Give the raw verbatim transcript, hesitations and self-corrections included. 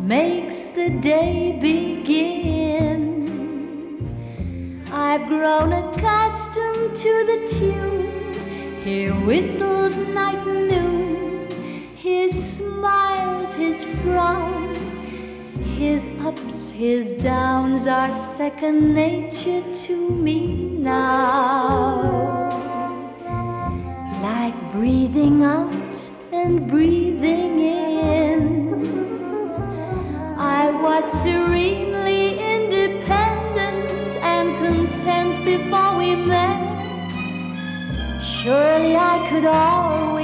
makes the day begin. I've grown accustomed to the tune he whistles night and noon. His smiles, his frowns, his ups, his downs are second nature to me now. Like breathing out and breathing in, I was serenely independent and content before we met. Surely I could always